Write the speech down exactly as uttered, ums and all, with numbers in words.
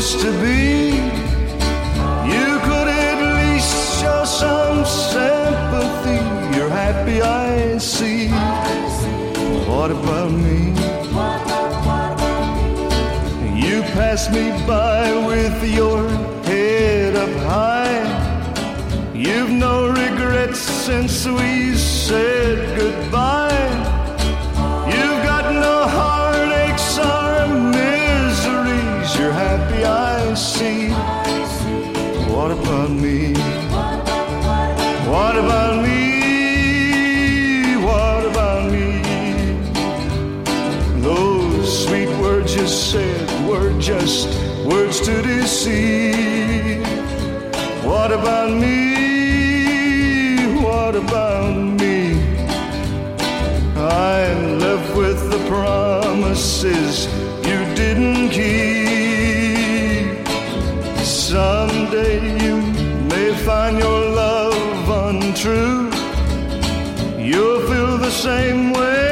used to be. You could at least show some sympathy. You're happy, I see. What about me? You pass me by with your head up high. You've no regrets since we said goodbye. You've got no heartaches or miseries. You're happy, I see. What about me? What about me? What about me? Those sweet words you said were just words to deceive. What about me? What about me? I'm left with the promises you didn't keep. Someday you may find your love untrue. You'll feel the same way